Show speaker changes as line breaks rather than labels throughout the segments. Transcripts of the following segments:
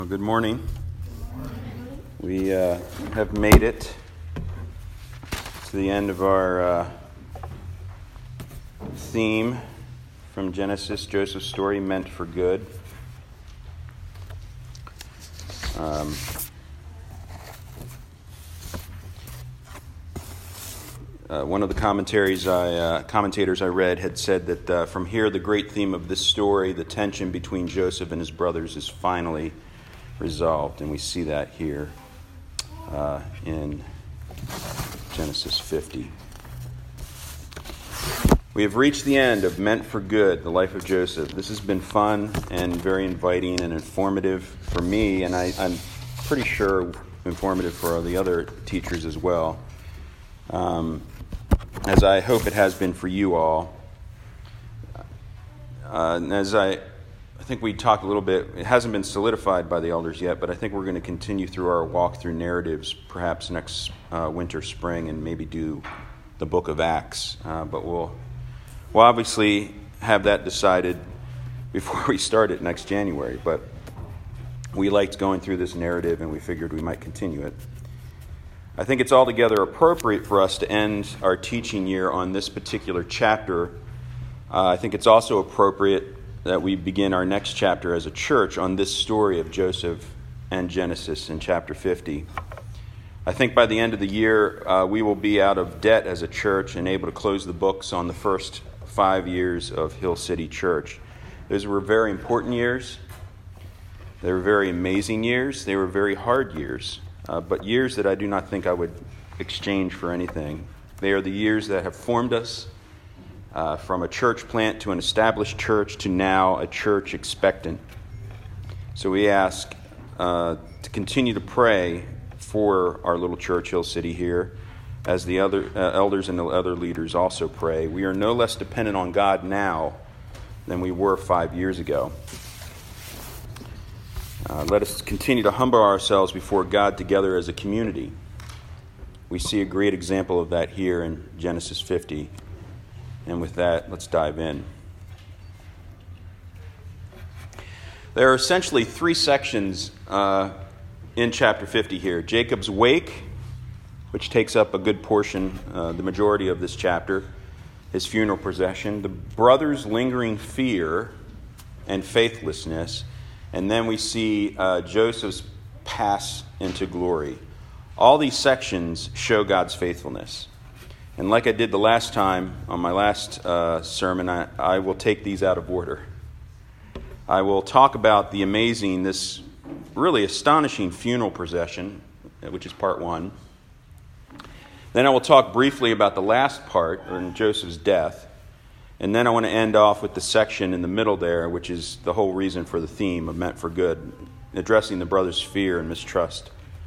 Well, good morning. We have made it to the end of our theme from Genesis, Joseph's story meant for good. One of the commentators I read had said that from here the great theme of this story, the tension between Joseph and his brothers, is finally resolved, and we see that here in Genesis 50. We have reached the end of Meant for Good, the life of Joseph. This has been fun and very inviting and informative for me, and I'm pretty sure informative for the other teachers as well, as I hope it has been for you all. And as I think we talked a little bit, it hasn't been solidified by the elders yet, but I think we're going to continue through our walk through narratives perhaps next winter, spring, and maybe do the book of Acts. But we'll obviously have that decided before we start it next January. But we liked going through this narrative, and we figured we might continue it. I think it's altogether appropriate for us to end our teaching year on this particular chapter. I think it's also appropriate that we begin our next chapter as a church on this story of Joseph and Genesis in chapter 50. I think by the end of the year, we will be out of debt as a church and able to close the books on the first 5 years of Hill City Church. Those were very important years. They were very amazing years. They were very hard years, but years that I do not think I would exchange for anything. They are the years that have formed us, from a church plant to an established church to now a church expectant. So we ask to continue to pray for our little church, Hill City, here, as the other elders and the other leaders also pray. We are no less dependent on God now than we were 5 years ago. Let us continue to humble ourselves before God together as a community. We see a great example of that here in Genesis 50. And with that, let's dive in. There are essentially three sections in chapter 50 here. Jacob's wake, which takes up a good portion, the majority of this chapter, his funeral procession, the brothers' lingering fear and faithlessness, and then we see Joseph's pass into glory. All these sections show God's faithfulness. And like I did the last time on my last sermon, I will take these out of order. I will talk about the amazing, this really astonishing funeral procession, which is part one. Then I will talk briefly about the last part, or Joseph's death. And then I want to end off with the section in the middle there, which is the whole reason for the theme of Meant for Good, addressing the brothers' fear and mistrust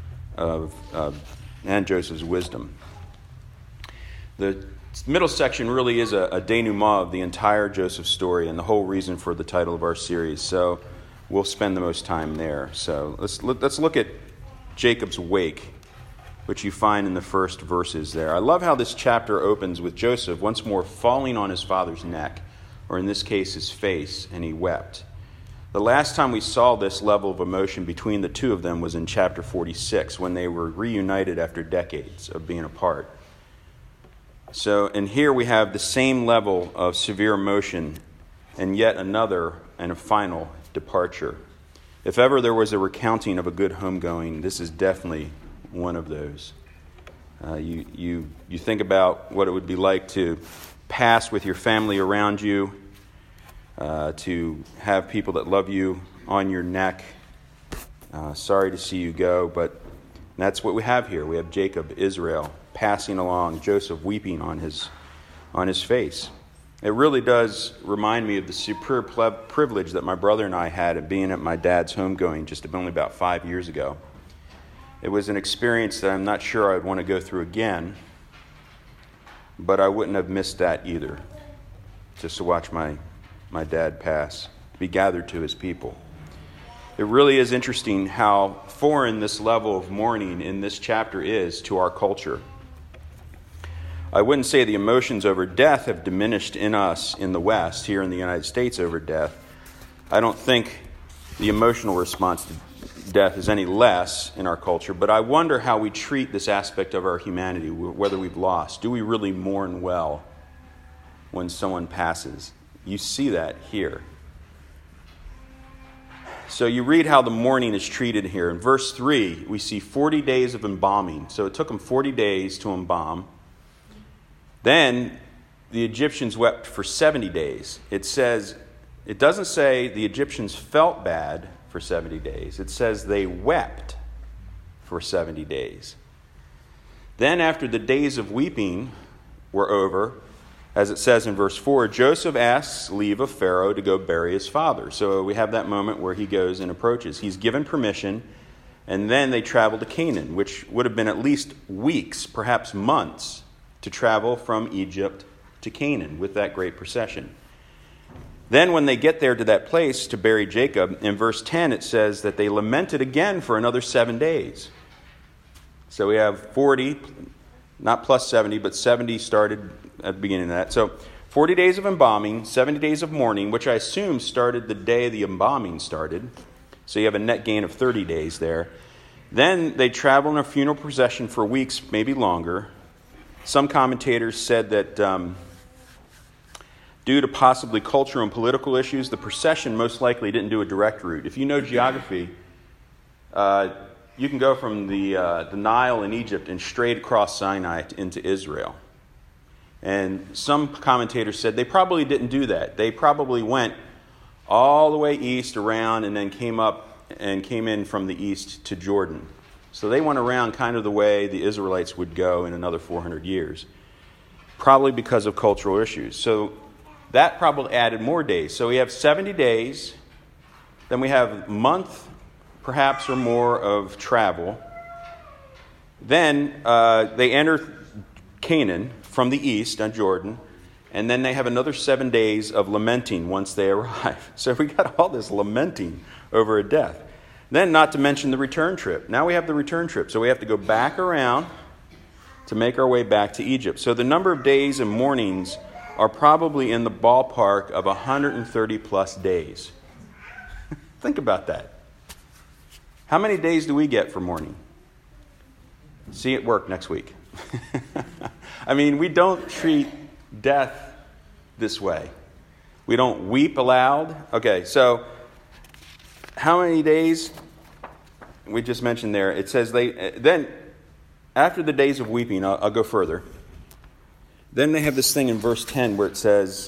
and Joseph's wisdom. The middle section really is a denouement of the entire Joseph story and the whole reason for the title of our series. So we'll spend the most time there. So let's look at Jacob's wake, which you find in the first verses there. I love how this chapter opens with Joseph once more falling on his father's neck, or in this case his face, and he wept. The last time we saw this level of emotion between the two of them was in chapter 46, when they were reunited after decades of being apart. So, and here we have the same level of severe emotion and yet another and a final departure. If ever there was a recounting of a good homegoing, this is definitely one of those. You think about what it would be like to pass with your family around you, to have people that love you on your neck. Sorry to see you go, but that's what we have here. We have Jacob, Israel, passing along, Joseph weeping on his face. It really does remind me of the superb privilege that my brother and I had of being at my dad's homegoing just only about 5 years ago. It was an experience that I'm not sure I'd want to go through again, but I wouldn't have missed that either, just to watch my dad pass, be gathered to his people. It really is interesting how foreign this level of mourning in this chapter is to our culture. I wouldn't say the emotions over death have diminished in us in the West, here in the United States, over death. I don't think the emotional response to death is any less in our culture, but I wonder how we treat this aspect of our humanity, whether we've lost. Do we really mourn well when someone passes? You see that here. So you read how the mourning is treated here. In verse 3, we see 40 days of embalming. So it took them 40 days to embalm. Then the Egyptians wept for 70 days. It doesn't say the Egyptians felt bad for 70 days. It says they wept for 70 days. Then after the days of weeping were over, as it says in verse 4, Joseph asks leave of Pharaoh to go bury his father. So we have that moment where he goes and approaches. He's given permission, and then they travel to Canaan, which would have been at least weeks, perhaps months, to travel from Egypt to Canaan with that great procession. Then when they get there to that place to bury Jacob, in verse 10 it says that they lamented again for another 7 days. So we have 40, not plus 70, but 70 started at the beginning of that. So 40 days of embalming, 70 days of mourning, which I assume started the day the embalming started. So you have a net gain of 30 days there. Then they travel in a funeral procession for weeks, maybe longer. Some commentators said that due to possibly cultural and political issues, the procession most likely didn't do a direct route. If you know geography, you can go from the Nile in Egypt and straight across Sinai into Israel. And some commentators said they probably didn't do that. They probably went all the way east around and then came in from the east to Jordan. So they went around kind of the way the Israelites would go in another 400 years, probably because of cultural issues. So that probably added more days. So we have 70 days, then we have a month, perhaps, or more of travel. Then they enter Canaan from the east on Jordan, and then they have another 7 days of lamenting once they arrive. So we got all this lamenting over a death. Then, not to mention the return trip. Now we have the return trip. So we have to go back around to make our way back to Egypt. So the number of days and mornings are probably in the ballpark of 130 plus days. Think about that. How many days do we get for mourning? See you at work next week. I mean, we don't treat death this way. We don't weep aloud. Okay, so how many days? We just mentioned there. It says then after the days of weeping, I'll go further. Then they have this thing in verse 10 where it says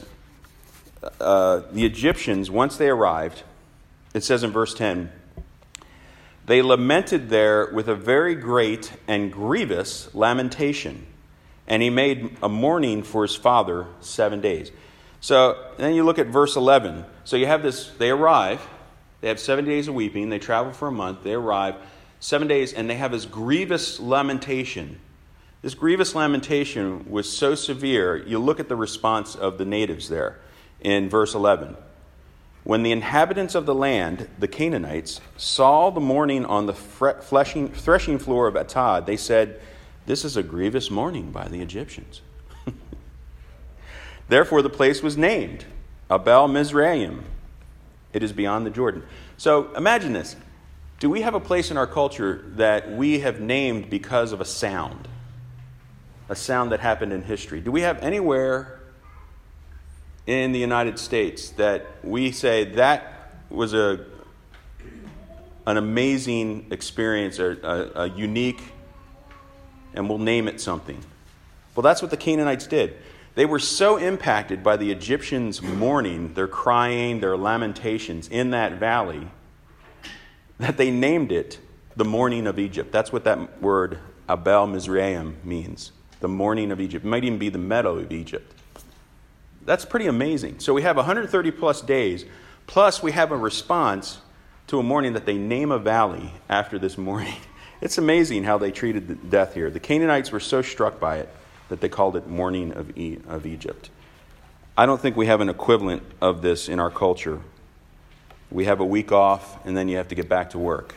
the Egyptians, once they arrived, it says in verse 10, they lamented there with a very great and grievous lamentation. And he made a mourning for his father 7 days. So then you look at verse 11. So you have this, they arrive. They have 7 days of weeping. They travel for a month. They arrive 7 days, and they have this grievous lamentation. This grievous lamentation was so severe, you look at the response of the natives there in verse 11. When the inhabitants of the land, the Canaanites, saw the mourning on the threshing floor of Atad, they said, "This is a grievous mourning by the Egyptians." Therefore the place was named Abel Mizraim. It is beyond the Jordan. So imagine this. Do we have a place in our culture that we have named because of a sound that happened in history? Do we have anywhere in the United States that we say that was an amazing experience or a unique, and we'll name it something? Well, that's what the Canaanites did. They were so impacted by the Egyptians' mourning, their crying, their lamentations in that valley, that they named it the mourning of Egypt. That's what that word Abel Mizraim means, the mourning of Egypt. It might even be the meadow of Egypt. That's pretty amazing. So we have 130 plus days, plus we have a response to a mourning that they name a valley after this mourning. It's amazing how they treated death here. The Canaanites were so struck by it that they called it mourning of Egypt. I don't think we have an equivalent of this in our culture. We have a week off, and then you have to get back to work.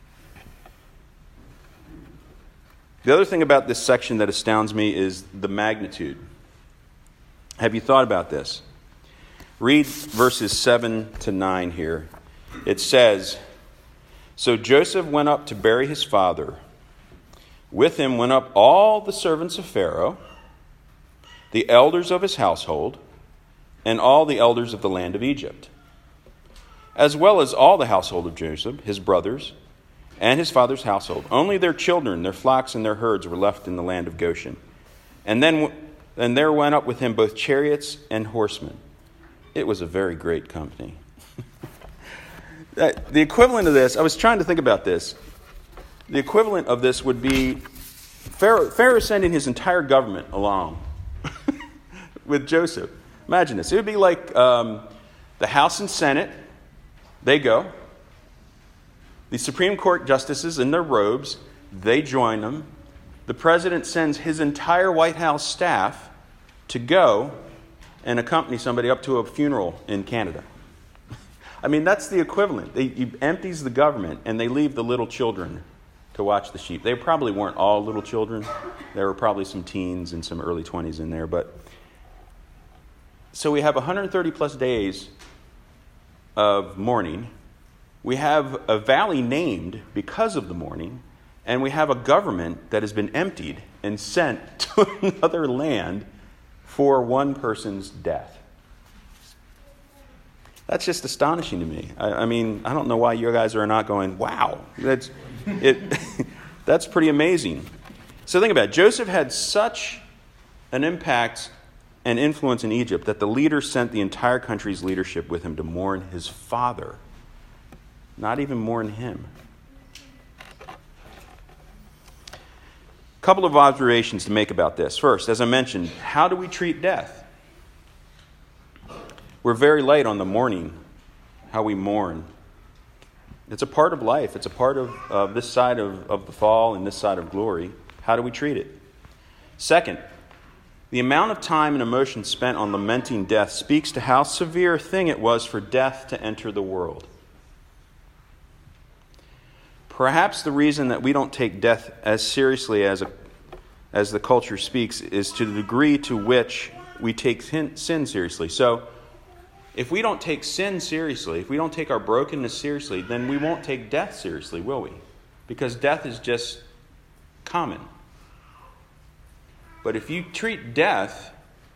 The other thing about this section that astounds me is the magnitude. Have you thought about this? Read verses 7 to 9 here. It says, So Joseph went up to bury his father. With him went up all the servants of Pharaoh, the elders of his household, and all the elders of the land of Egypt, as well as all the household of Joseph, his brothers, and his father's household. Only their children, their flocks, and their herds were left in the land of Goshen. And there went up with him both chariots and horsemen. It was a very great company. The equivalent of this, I was trying to think about this. The equivalent of this would be Pharaoh sending his entire government along with Joseph. Imagine this. It would be like the House and Senate. They go. The Supreme Court justices in their robes, they join them. The president sends his entire White House staff to go and accompany somebody up to a funeral in Canada. I mean, that's the equivalent. He empties the government and they leave the little children to watch the sheep. They probably weren't all little children. There were probably some teens and some early 20s in there. But so we have 130 plus days of mourning. We have a valley named because of the mourning. And we have a government that has been emptied and sent to another land for one person's death. That's just astonishing to me. I mean, I don't know why you guys are not going, wow, that's pretty amazing. So think about it. Joseph had such an impact and influence in Egypt that the leader sent the entire country's leadership with him to mourn his father, not even mourn him. A couple of observations to make about this. First, as I mentioned, how do we treat death? We're very light on the mourning, how we mourn. It's a part of life. It's a part of this side of the fall and this side of glory. How do we treat it? Second, the amount of time and emotion spent on lamenting death speaks to how severe a thing it was for death to enter the world. Perhaps the reason that we don't take death as seriously as the culture speaks is to the degree to which we take sin seriously. So, if we don't take sin seriously, if we don't take our brokenness seriously, then we won't take death seriously, will we? Because death is just common. But if you treat death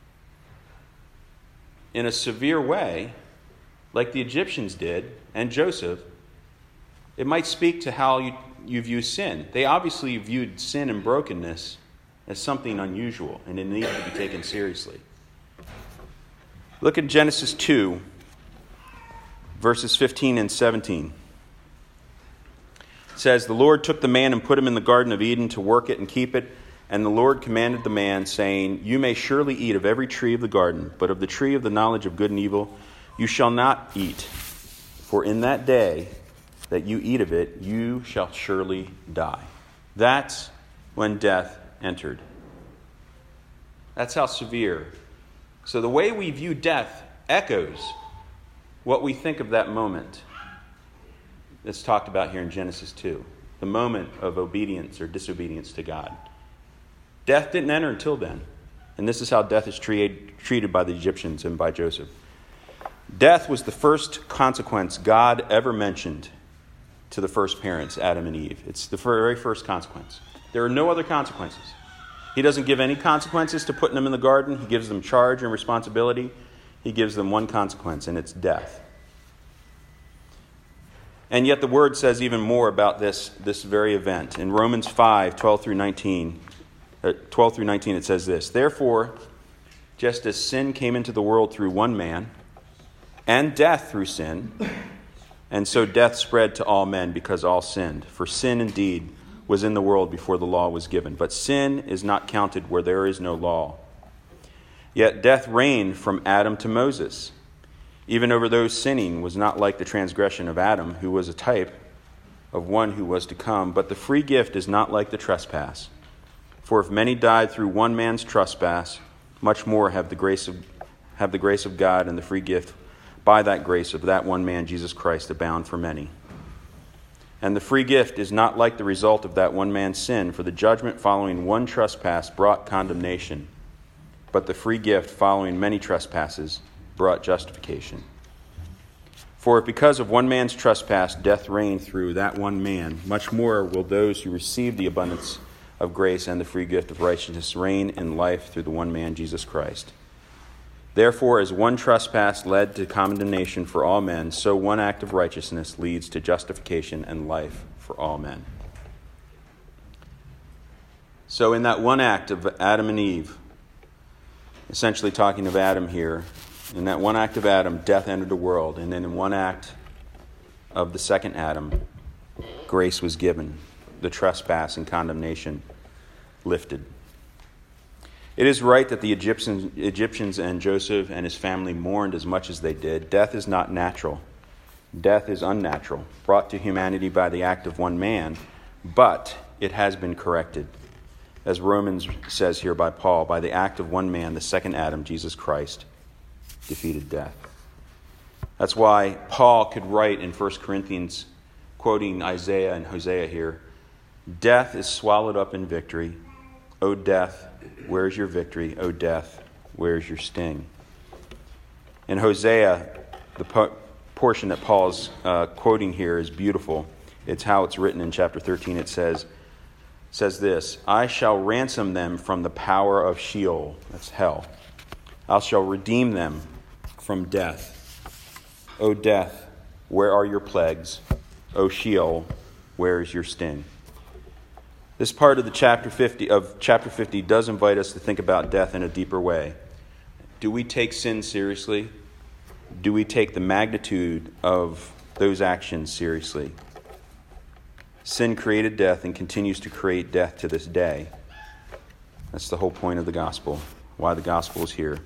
in a severe way, like the Egyptians did, and Joseph, it might speak to how you view sin. They obviously viewed sin and brokenness as something unusual, and it needed to be taken seriously. Look at Genesis 2, verses 15 and 17. It says, "The Lord took the man and put him in the Garden of Eden to work it and keep it. And the Lord commanded the man, saying, 'You may surely eat of every tree of the garden, but of the tree of the knowledge of good and evil you shall not eat. For in that day that you eat of it, you shall surely die.'" That's when death entered. That's how severe. So the way we view death echoes what we think of that moment that's talked about here in Genesis 2. The moment of obedience or disobedience to God. Death didn't enter until then. And this is how death is treated by the Egyptians and by Joseph. Death was the first consequence God ever mentioned to the first parents, Adam and Eve. It's the very first consequence. There are no other consequences. He doesn't give any consequences to putting them in the garden. He gives them charge and responsibility. He gives them one consequence, and it's death. And yet the Word says even more about this very event. In Romans 5, 12 through 19, it says this, "Therefore, just as sin came into the world through one man, and death through sin, and so death spread to all men because all sinned. For sin indeed was in the world before the law was given. But sin is not counted where there is no law. Yet death reigned from Adam to Moses. Even over those sinning was not like the transgression of Adam, who was a type of one who was to come. But the free gift is not like the trespass. For if many died through one man's trespass, much more have the grace of God and the free gift by that grace of that one man, Jesus Christ, abound for many. And the free gift is not like the result of that one man's sin, for the judgment following one trespass brought condemnation, but the free gift following many trespasses brought justification. For if because of one man's trespass death reigned through that one man, much more will those who receive the abundance of grace and the free gift of righteousness reign in life through the one man, Jesus Christ. Therefore, as one trespass led to condemnation for all men, so one act of righteousness leads to justification and life for all men. So in that one act of Adam and Eve, essentially talking of Adam here, in that one act of Adam, death entered the world. And then in one act of the second Adam, grace was given. The trespass and condemnation lifted. It is right that the Egyptians and Joseph and his family mourned as much as they did. Death is not natural. Death is unnatural, brought to humanity by the act of one man, but it has been corrected. As Romans says here by Paul, by the act of one man, the second Adam, Jesus Christ, defeated death. That's why Paul could write in 1 Corinthians, quoting Isaiah and Hosea here, death is swallowed up in victory. O death, where's your victory? O death, where's your sting? In Hosea, the portion that Paul's quoting here is beautiful. It's how it's written in chapter 13. It says this, I shall ransom them from the power of Sheol, that's hell. I shall redeem them from death. O death, where are your plagues? O Sheol, where is your sting? This part of the chapter 50 does invite us to think about death in a deeper way. Do we take sin seriously? Do we take the magnitude of those actions seriously? Sin created death and continues to create death to this day. That's the whole point of the gospel, why the gospel is here.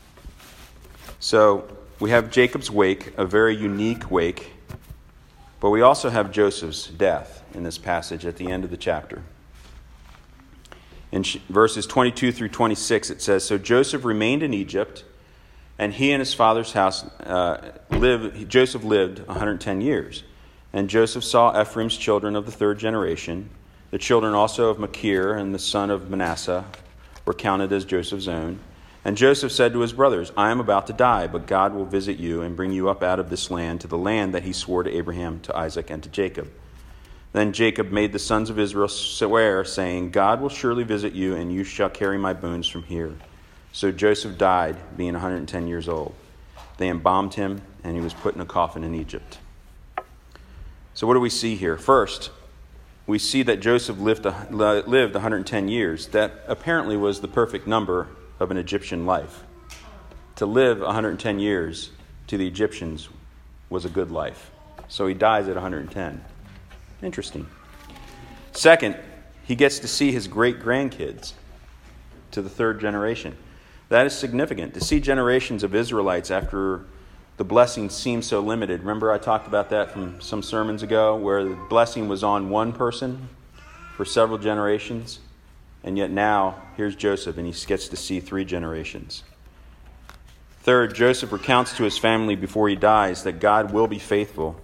So we have Jacob's wake, a very unique wake, but we also have Joseph's death in this passage at the end of the chapter. In verses 22 through 26, it says, So Joseph remained in Egypt, and he and his father's house Joseph lived 110 years. And Joseph saw Ephraim's children of the third generation. The children also of Machir and the son of Manasseh were counted as Joseph's own. And Joseph said to his brothers, I am about to die, but God will visit you and bring you up out of this land to the land that he swore to Abraham, to Isaac, and to Jacob. Then Jacob made the sons of Israel swear, saying, God will surely visit you, and you shall carry my bones from here. So Joseph died, being 110 years old. They embalmed him, and he was put in a coffin in Egypt. So what do we see here? First, we see that Joseph lived 110 years. That apparently was the perfect number of an Egyptian life. To live 110 years to the Egyptians was a good life. So he dies at 110. Interesting. Second, he gets to see his great-grandkids to the third generation. That is significant. To see generations of Israelites after the blessing seemed so limited. Remember I talked about that from some sermons ago, where the blessing was on one person for several generations. And yet now, here's Joseph, and he gets to see 3 generations. Third, Joseph recounts to his family before he dies that God will be faithful.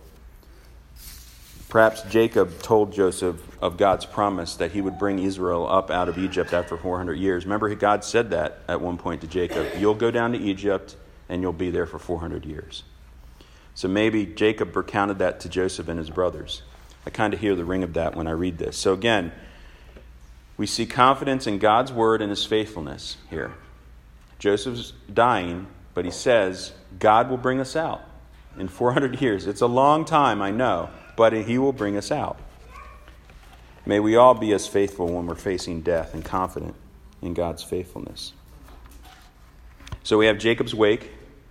Perhaps Jacob told Joseph of God's promise that he would bring Israel up out of Egypt after 400 years. Remember, God said that at one point to Jacob. You'll go down to Egypt, and you'll be there for 400 years. So maybe Jacob recounted that to Joseph and his brothers. I kind of hear the ring of that when I read this. So again, we see confidence in God's word and his faithfulness here. Joseph's dying, but he says, God will bring us out in 400 years. It's a long time, I know, but he will bring us out. May we all be as faithful when we're facing death and confident in God's faithfulness. So we have Jacob's wake,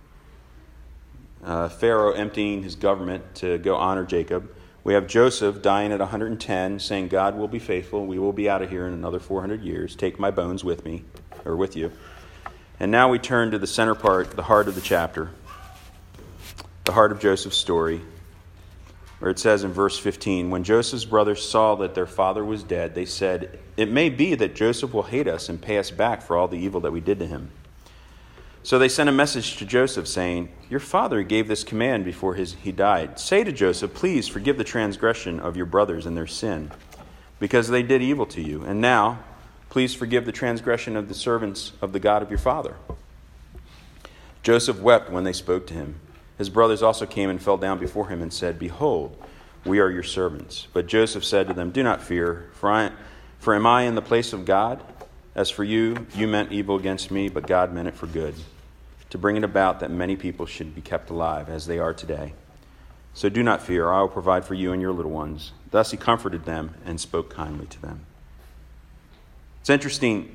Pharaoh emptying his government to go honor Jacob. We have Joseph dying at 110, saying, God will be faithful. We will be out of here in another 400 years. Take my bones with me, or with you. And now we turn to the center part, the heart of the chapter, the heart of Joseph's story, where it says in verse 15, when Joseph's brothers saw that their father was dead, they said, it may be that Joseph will hate us and pay us back for all the evil that we did to him. So they sent a message to Joseph saying, your father gave this command before he died. Say to Joseph, please forgive the transgression of your brothers and their sin, because they did evil to you. And now, please forgive the transgression of the servants of the God of your father. Joseph wept when they spoke to him. His brothers also came and fell down before him and said, "Behold, we are your servants." But Joseph said to them, "Do not fear, for am I in the place of God? As for you, you meant evil against me, but God meant it for good, to bring it about that many people should be kept alive, as they are today. So do not fear, I will provide for you and your little ones." Thus he comforted them and spoke kindly to them. It's interesting.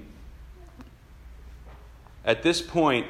At this point,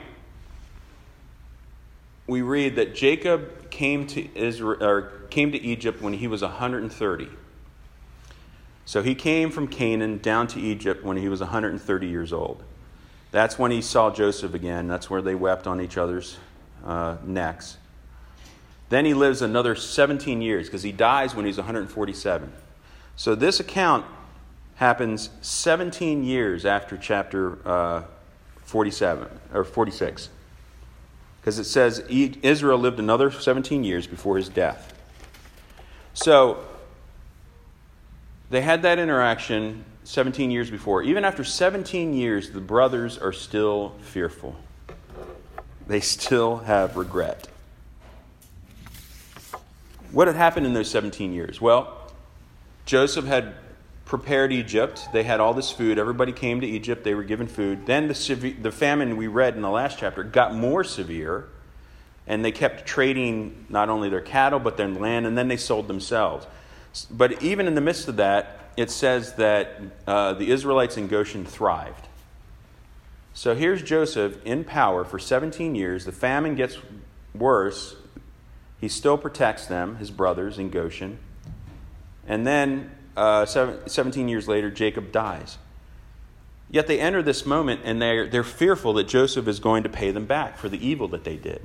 we read that Jacob came to Egypt when he was 130. So he came from Canaan down to Egypt when he was 130 years old. That's when he saw Joseph again. That's where they wept on each other's necks. Then he lives another 17 years because he dies when he's 147. So this account happens 17 years after chapter 47 or 46. Because it says Israel lived another 17 years before his death. So they had that interaction 17 years before. Even after 17 years, the brothers are still fearful. They still have regret. What had happened in those 17 years? Well, Joseph had prepared Egypt. They had all this food. Everybody came to Egypt. They were given food. Then the famine we read in the last chapter got more severe, and they kept trading not only their cattle but their land, and then they sold themselves. But even in the midst of that, it says that the Israelites in Goshen thrived. So here's Joseph in power for 17 years. The famine gets worse. He still protects them, his brothers, in Goshen. And then 17 years later, Jacob dies. Yet they enter this moment and they're fearful that Joseph is going to pay them back for the evil that they did.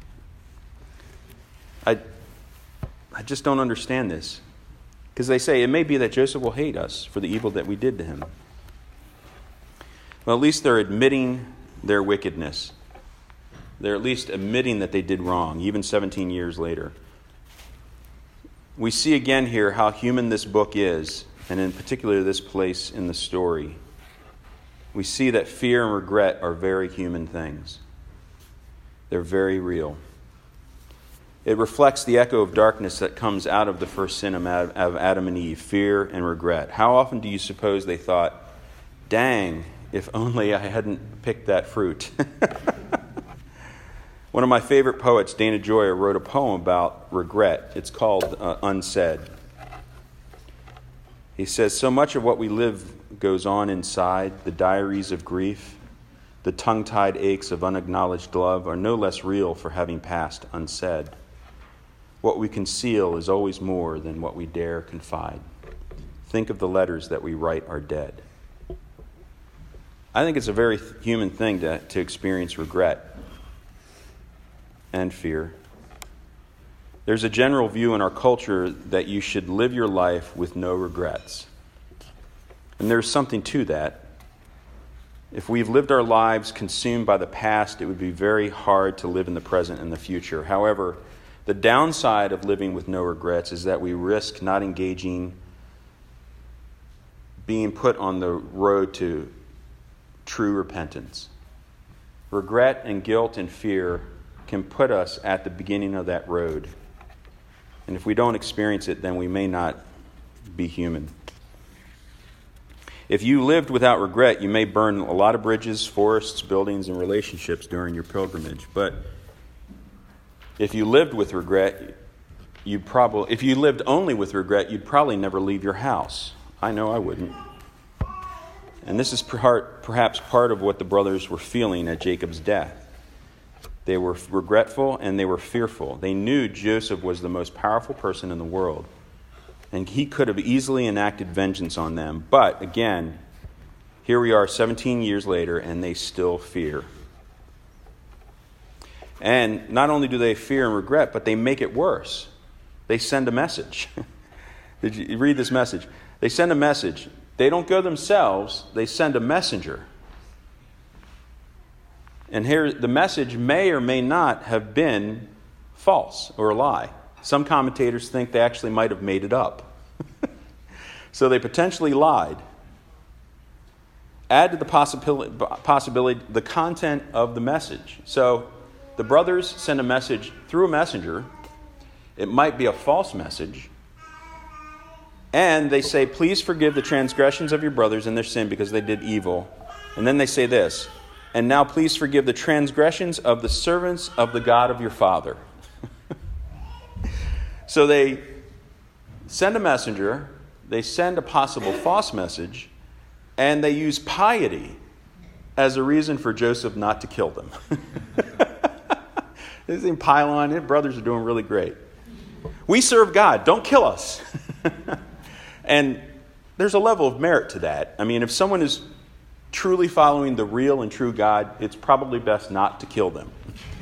I just don't understand this. Because they say it may be that Joseph will hate us for the evil that we did to him. Well, at least they're admitting their wickedness. They're at least admitting that they did wrong, even 17 years later. We see again here how human this book is, and in particular this place in the story. We see that fear and regret are very human things. They're very real. It reflects the echo of darkness that comes out of the first sin of Adam and Eve, fear and regret. How often do you suppose they thought, "Dang, if only I hadn't picked that fruit"? One of my favorite poets, Dana Joyer, wrote a poem about regret. It's called Unsaid. He says, "So much of what we live goes on inside. The diaries of grief, the tongue-tied aches of unacknowledged love are no less real for having passed unsaid. What we conceal is always more than what we dare confide. Think of the letters that we write are dead." I think it's a very human thing to experience regret and fear. There's a general view in our culture that you should live your life with no regrets. And there's something to that. If we've lived our lives consumed by the past, it would be very hard to live in the present and the future. However, the downside of living with no regrets is that we risk not engaging, being put on the road to true repentance. Regret and guilt and fear can put us at the beginning of that road. And if we don't experience it, then we may not be human. If you lived without regret, you may burn a lot of bridges, forests, buildings, and relationships during your pilgrimage. But if you lived with regret, if you lived only with regret, you'd probably never leave your house. I know I wouldn't. And this is perhaps part of what the brothers were feeling at Jacob's death. They were regretful and they were fearful. They knew Joseph was the most powerful person in the world, and he could have easily enacted vengeance on them. But again, here we are 17 years later, and they still fear. And not only do they fear and regret, but they make it worse. They send a message. Did you read this message? They send a message. They don't go themselves. They send a messenger. And here, the message may or may not have been false or a lie. Some commentators think they actually might have made it up. So they potentially lied. Add to the possibility the content of the message. So The brothers send a message through a messenger. It might be a false message. And they say, please forgive the transgressions of your brothers and their sin because they did evil. And then they say this, and now please forgive the transgressions of the servants of the God of your father. So they send a messenger, they send a possible false message, and they use piety as a reason for Joseph not to kill them. This thing pile on it. Brothers are doing really great. We serve God. Don't kill us. And there's a level of merit to that. I mean, if someone is truly following the real and true God, it's probably best not to kill them.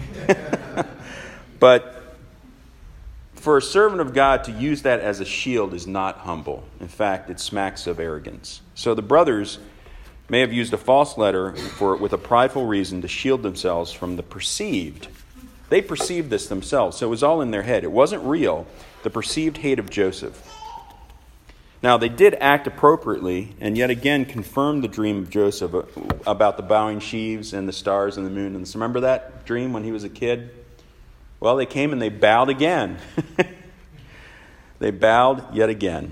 But for a servant of God to use that as a shield is not humble. In fact, it smacks of arrogance. So the brothers may have used a false letter with a prideful reason to shield themselves from the perceived. They perceived this themselves, so it was all in their head. It wasn't real, the perceived hate of Joseph. Now, they did act appropriately and yet again confirmed the dream of Joseph about the bowing sheaves and the stars and the moon. And remember that dream when he was a kid? Well, they came and they bowed again. They bowed yet again.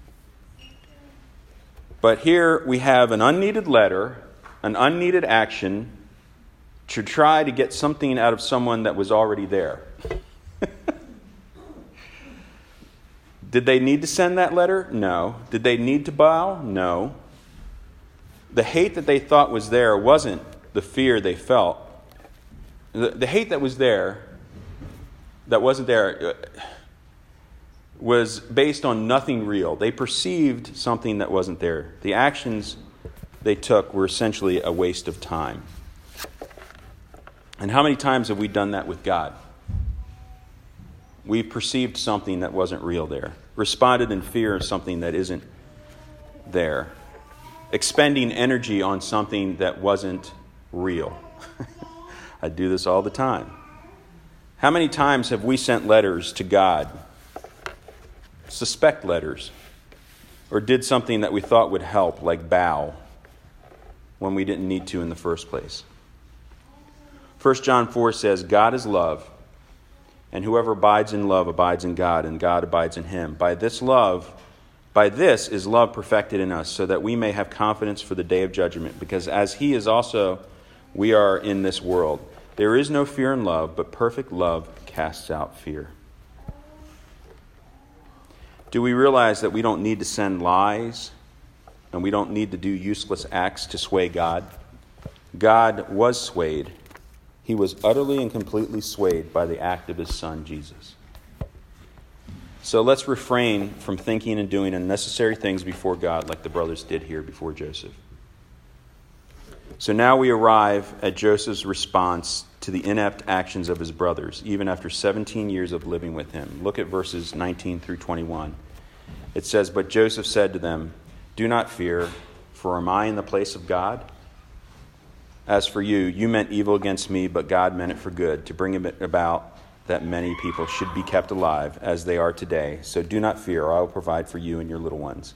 But here we have an unneeded letter, an unneeded action to try to get something out of someone that was already there. Did they need to send that letter? No. Did they need to bow? No. The hate that they thought was there wasn't the fear they felt. The hate that was there, that wasn't there, was based on nothing real. They perceived something that wasn't there. The actions they took were essentially a waste of time. And how many times have we done that with God? We perceived something that wasn't real there. Responded in fear of something that isn't there. Expending energy on something that wasn't real. I do this all the time. How many times have we sent letters to God? Suspect letters. Or did something that we thought would help, like bow, when we didn't need to in the first place. 1 John 4 says, God is love. And whoever abides in love abides in God, and God abides in him. By this is love perfected in us, so that we may have confidence for the day of judgment. Because as he is also, we are in this world. There is no fear in love, but perfect love casts out fear. Do we realize that we don't need to send lies, and we don't need to do useless acts to sway God? God was swayed. He was utterly and completely swayed by the act of his Son, Jesus. So let's refrain from thinking and doing unnecessary things before God like the brothers did here before Joseph. So now we arrive at Joseph's response to the inept actions of his brothers, even after 17 years of living with him. Look at verses 19 through 21. It says, But Joseph said to them, Do not fear, for am I in the place of God? As for you, you meant evil against me, but God meant it for good, to bring it about that many people should be kept alive as they are today. So do not fear, or I will provide for you and your little ones.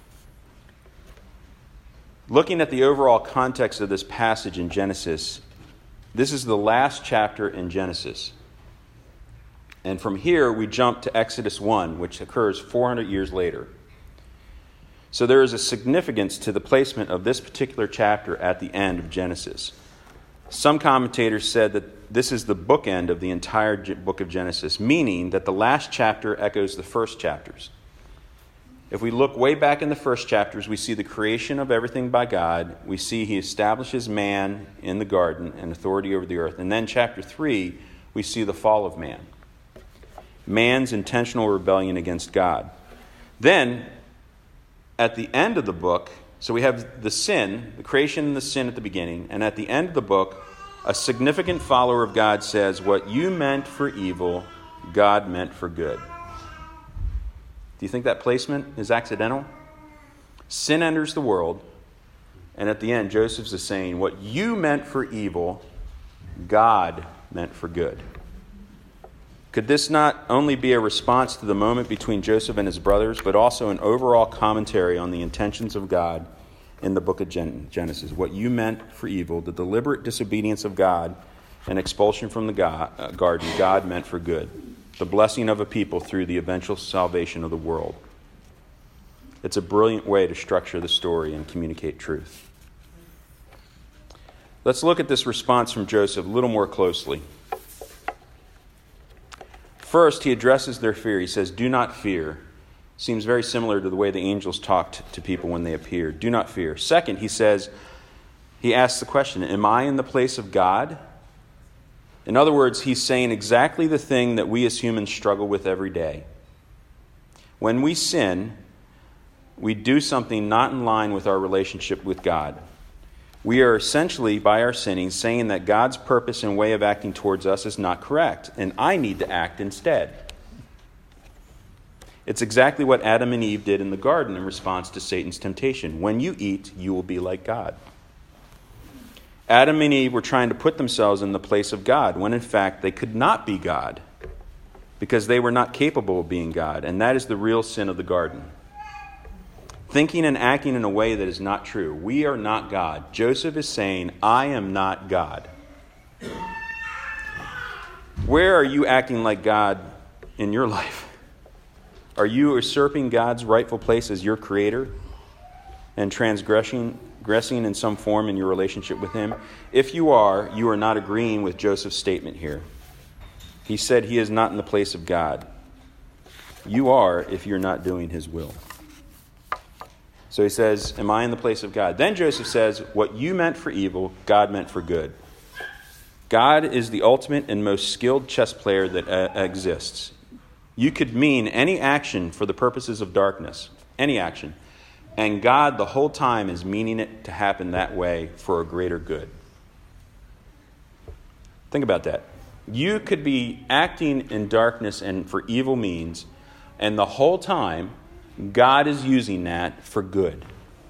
Looking at the overall context of this passage in Genesis, this is the last chapter in Genesis. And from here, we jump to Exodus 1, which occurs 400 years later. So there is a significance to the placement of this particular chapter at the end of Genesis. Some commentators said that this is the bookend of the entire book of Genesis, meaning that the last chapter echoes the first chapters. If we look way back in the first chapters, we see the creation of everything by God. We see he establishes man in the garden and authority over the earth. And then chapter 3, we see the fall of man. Man's intentional rebellion against God. Then, at the end of the book, so we have the sin, the creation and the sin at the beginning, and at the end of the book, a significant follower of God says, what you meant for evil, God meant for good. Do you think that placement is accidental? Sin enters the world, and at the end, Joseph's is saying, what you meant for evil, God meant for good. Could this not only be a response to the moment between Joseph and his brothers, but also an overall commentary on the intentions of God in the book of Genesis? What you meant for evil, the deliberate disobedience of God and expulsion from the garden God meant for good, the blessing of a people through the eventual salvation of the world. It's a brilliant way to structure the story and communicate truth. Let's look at this response from Joseph a little more closely. First, he addresses their fear. He says, "Do not fear." Seems very similar to the way the angels talked to people when they appeared. Do not fear. Second, he asks the question, am I in the place of God? In other words, he's saying exactly the thing that we as humans struggle with every day. When we sin, we do something not in line with our relationship with God. We are essentially, by our sinning, saying that God's purpose and way of acting towards us is not correct, and I need to act instead. It's exactly what Adam and Eve did in the garden in response to Satan's temptation. When you eat, you will be like God. Adam and Eve were trying to put themselves in the place of God, when in fact they could not be God, because they were not capable of being God, and that is the real sin of the garden. Thinking and acting in a way that is not true. We are not God. Joseph is saying, I am not God. Where are you acting like God in your life? Are you usurping God's rightful place as your creator and transgressing in some form in your relationship with him? If you are not agreeing with Joseph's statement here. He said he is not in the place of God. You are if you're not doing his will. So he says, am I in the place of God? Then Joseph says, what you meant for evil, God meant for good. God is the ultimate and most skilled chess player that exists. You could mean any action for the purposes of darkness, any action. And God the whole time is meaning it to happen that way for a greater good. Think about that. You could be acting in darkness and for evil means, and the whole time God is using that for good.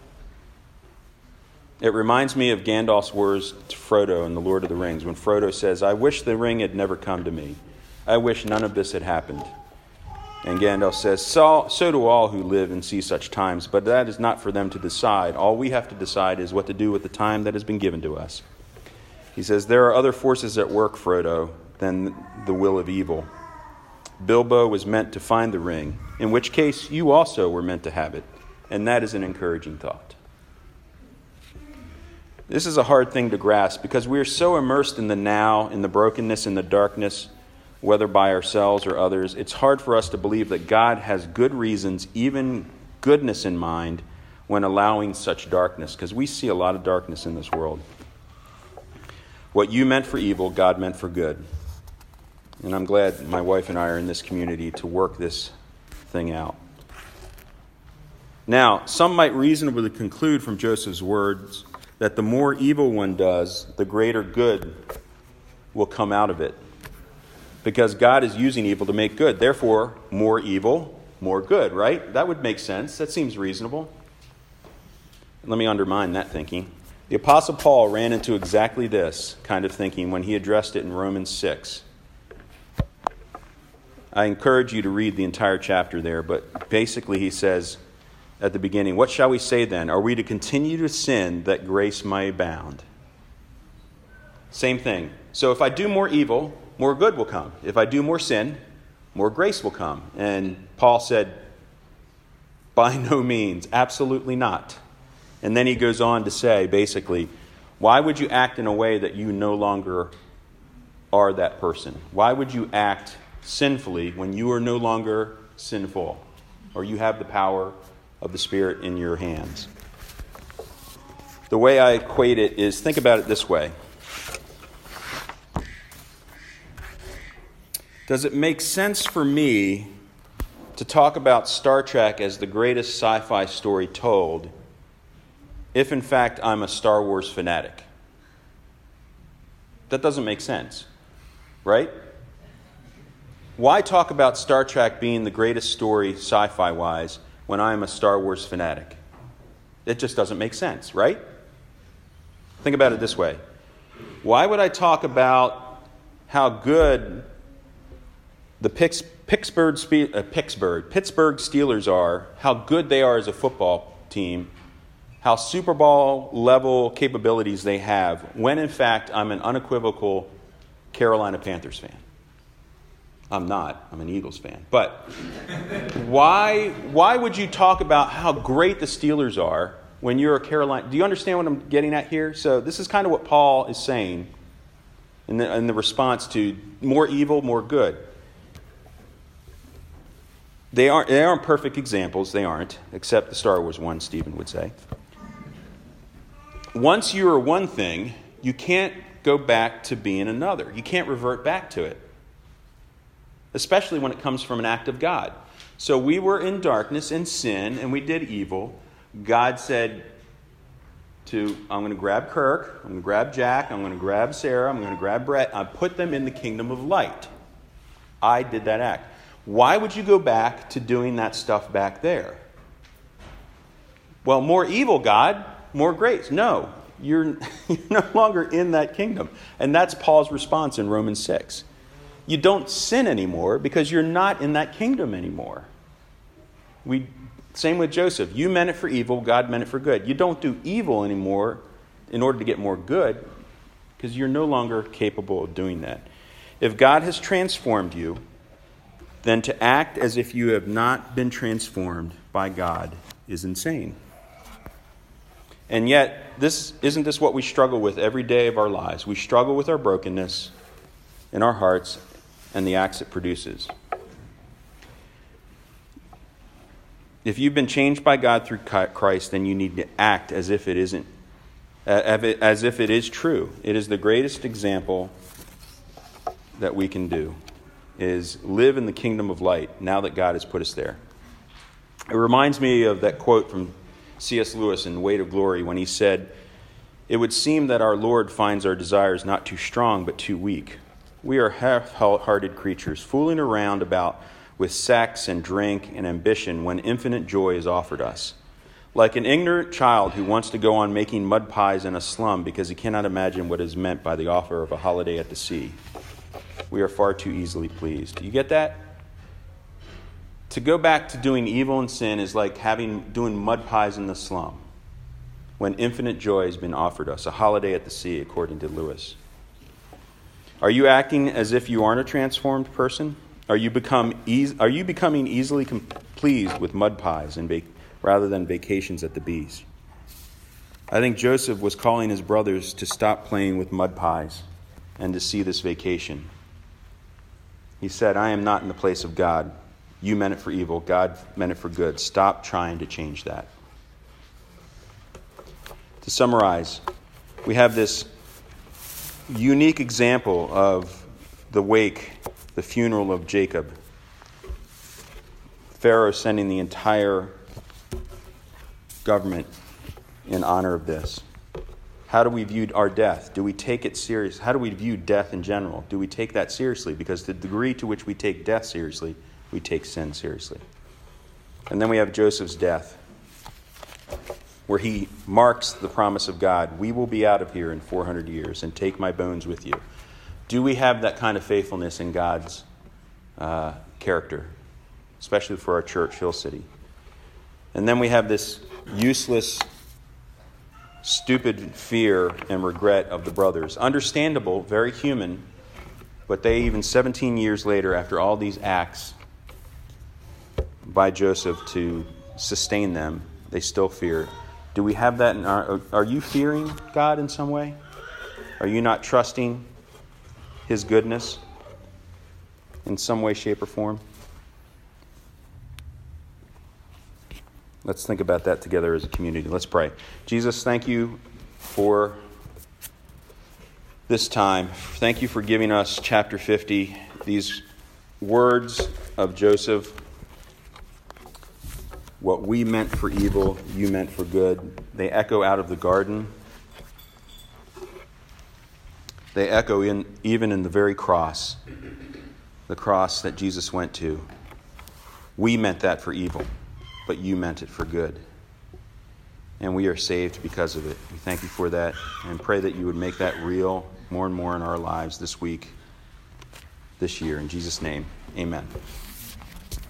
It reminds me of Gandalf's words to Frodo in The Lord of the Rings, when Frodo says, I wish the ring had never come to me. I wish none of this had happened. And Gandalf says, so do all who live and see such times, but that is not for them to decide. All we have to decide is what to do with the time that has been given to us. He says, there are other forces at work, Frodo, than the will of evil. Bilbo was meant to find the ring, in which case you also were meant to have it. And that is an encouraging thought. This is a hard thing to grasp because we are so immersed in the now, in the brokenness, in the darkness, whether by ourselves or others. It's hard for us to believe that God has good reasons, even goodness in mind, when allowing such darkness, because we see a lot of darkness in this world. What you meant for evil, God meant for good. And I'm glad my wife and I are in this community to work this thing out. Now, some might reasonably conclude from Joseph's words that the more evil one does, the greater good will come out of it. Because God is using evil to make good. Therefore, more evil, more good, right? That would make sense. That seems reasonable. Let me undermine that thinking. The Apostle Paul ran into exactly this kind of thinking when he addressed it in Romans 6. I encourage you to read the entire chapter there, but basically he says at the beginning, what shall we say then? Are we to continue to sin that grace may abound? Same thing. So if I do more evil, more good will come. If I do more sin, more grace will come. And Paul said, by no means, absolutely not. And then he goes on to say, basically, why would you act in a way that you no longer are that person? Why would you act sinfully when you are no longer sinful, or you have the power of the Spirit in your hands? The way I equate it is, think about it this way. Does it make sense for me to talk about Star Trek as the greatest sci-fi story told if in fact I'm a Star Wars fanatic? That doesn't make sense, right? Why talk about Star Trek being the greatest story sci-fi wise when I am a Star Wars fanatic? It just doesn't make sense, right? Think about it this way. Why would I talk about how good the Pittsburgh Steelers are, how good they are as a football team, how Super Bowl level capabilities they have, when in fact I'm an unequivocal Carolina Panthers fan. I'm not. I'm an Eagles fan. But why would you talk about how great the Steelers are when you're a Carolina? Do you understand what I'm getting at here? So this is kind of what Paul is saying in the response to more evil, more good. They aren't perfect examples. They aren't, except the Star Wars one, Stephen would say. Once you are one thing, you can't go back to being another. You can't revert back to it, especially when it comes from an act of God. So we were in darkness and sin, and we did evil. God said I'm going to grab Kirk, I'm going to grab Jack, I'm going to grab Sarah, I'm going to grab Brett. I put them in the kingdom of light. I did that act. Why would you go back to doing that stuff back there? Well, more evil, God, more grace. No, you're no longer in that kingdom. And that's Paul's response in Romans 6. You don't sin anymore because you're not in that kingdom anymore. Same with Joseph. You meant it for evil, God meant it for good. You don't do evil anymore in order to get more good because you're no longer capable of doing that. If God has transformed you, then to act as if you have not been transformed by God is insane. And yet, isn't this what we struggle with every day of our lives? We struggle with our brokenness in our hearts and the acts it produces. If you've been changed by God through Christ, then you need to act as if it isn't, as if it is true. It is the greatest example that we can do, is live in the kingdom of light now that God has put us there. It reminds me of that quote from C.S. Lewis in Weight of Glory when he said, "It would seem that our Lord finds our desires not too strong but too weak. We are half-hearted creatures, fooling around about with sex and drink and ambition when infinite joy is offered us. Like an ignorant child who wants to go on making mud pies in a slum because he cannot imagine what is meant by the offer of a holiday at the sea. We are far too easily pleased." You get that? To go back to doing evil and sin is like doing mud pies in the slum when infinite joy has been offered us, a holiday at the sea, according to Lewis. Are you acting as if you aren't a transformed person? Are you becoming easily pleased with mud pies rather than vacations at the beach? I think Joseph was calling his brothers to stop playing with mud pies and to see this vacation. He said, "I am not in the place of God. You meant it for evil. God meant it for good. Stop trying to change that." To summarize, we have this unique example of the wake, the funeral of Jacob. Pharaoh sending the entire government in honor of this. How do we view our death? Do we take it serious? How do we view death in general? Do we take that seriously? Because the degree to which we take death seriously, we take sin seriously. And then we have Joseph's death, where he marks the promise of God. We will be out of here in 400 years and take my bones with you. Do we have that kind of faithfulness in God's character, especially for our church, Hill City? And then we have this useless, stupid fear and regret of the brothers. Understandable, very human, but they even 17 years later, after all these acts by Joseph to sustain them, they still fear. Do we have that are you fearing God in some way? Are you not trusting his goodness in some way, shape, or form? Let's think about that together as a community. Let's pray. Jesus, thank you for this time. Thank you for giving us chapter 50, these words of Joseph. What we meant for evil, you meant for good. They echo out of the garden. They echo even in the very cross, the cross that Jesus went to. We meant that for evil, but you meant it for good. And we are saved because of it. We thank you for that and pray that you would make that real more and more in our lives this week, this year. In Jesus' name, amen.